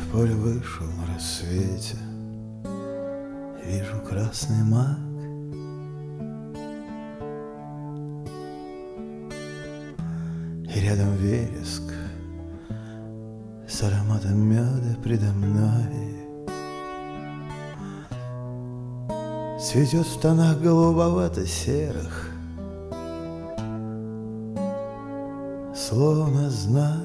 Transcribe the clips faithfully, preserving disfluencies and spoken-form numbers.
в поле вышел на рассвете, вижу красный мак. И рядом вереск с ароматом меда предо мной. Цветет в тонах голубовато-серых, словно знак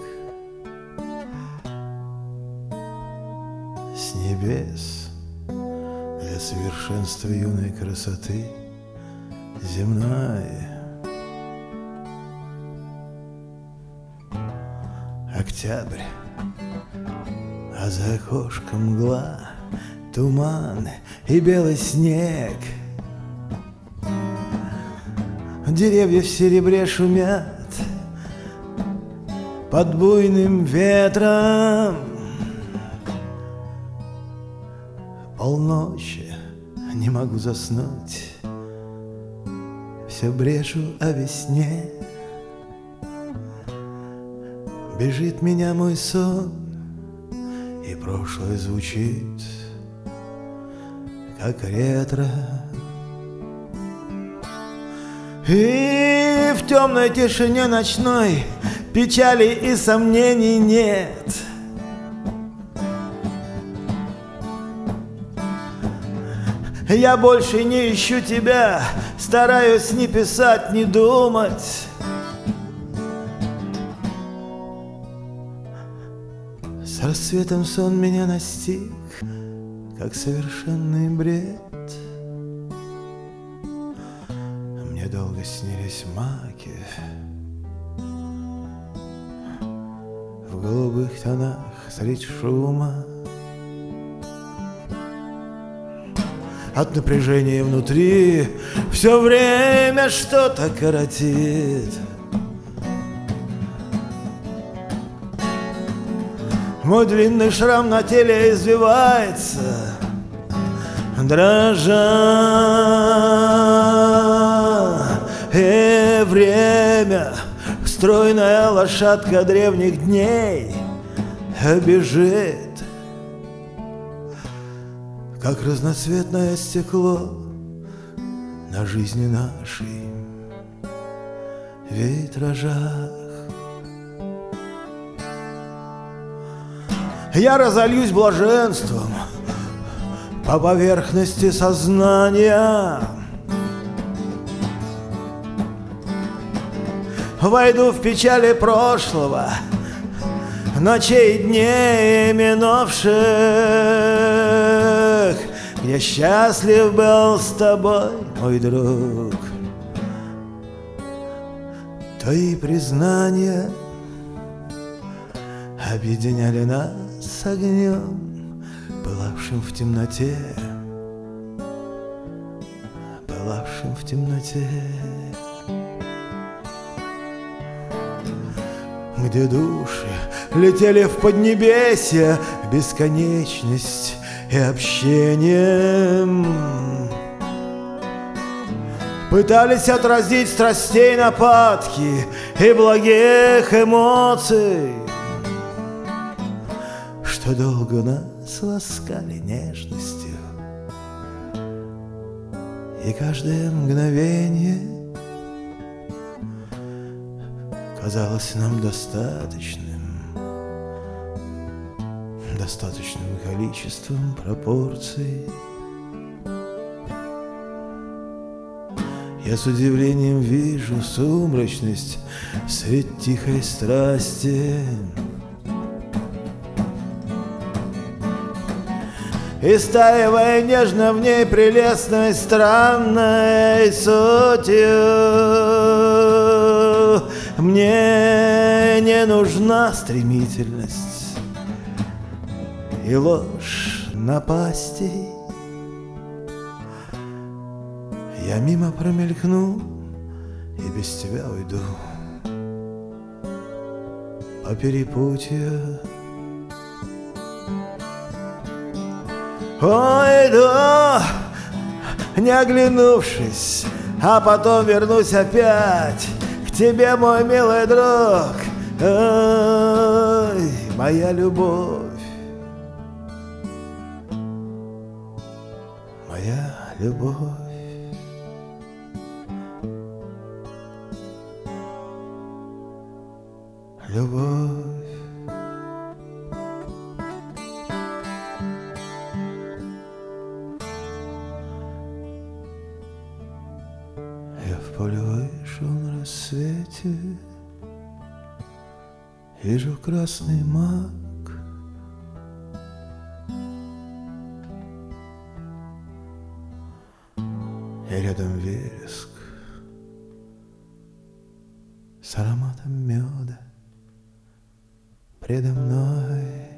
с небес для совершенства юной красоты земной. Октябрь, а за окошком мгла, туман и белый снег. Деревья в серебре шумят под буйным ветром. Полночи не могу заснуть, все брешу о весне. Бежит меня мой сон, и прошлое звучит, как ретро. И в темной тишине ночной печали и сомнений нет. Я больше не ищу тебя, стараюсь не писать, не думать. С рассветом сон меня настиг, как совершенный бред. Мне долго снились маки в голубых тонах средь шума. От напряжения внутри все время что-то коротит. Мой длинный шрам на теле извивается, дрожа, и время, стройная лошадка древних дней, бежит, как разноцветное стекло на жизни нашей витражах. Я разольюсь блаженством по поверхности сознания, войду в печали прошлого, ночей и дней минувших, где счастлив был с тобой, мой друг. Твои признания объединяли нас с огнем, пылавшим в темноте, пылавшим в темноте, где души летели в поднебесье, бесконечность и общением, пытались отразить страстей нападки и благих эмоций, что долго нас ласкали нежностью, и каждое мгновение казалось нам достаточным, достаточным количеством пропорций. Я с удивлением вижу сумрачность средь тихой страсти, истаивая нежно в ней прелестной странной сутью. Мне не нужна стремительность и ложь напастей. Я мимо промелькну и без тебя уйду по перепутью. Уйду, не оглянувшись, а потом вернусь опять к тебе, мой милый друг. Ой, моя любовь, любовь. Любовь. Я в поле вышел на рассвете, вижу красный мак. И рядом вереск с ароматом меда. Предо мной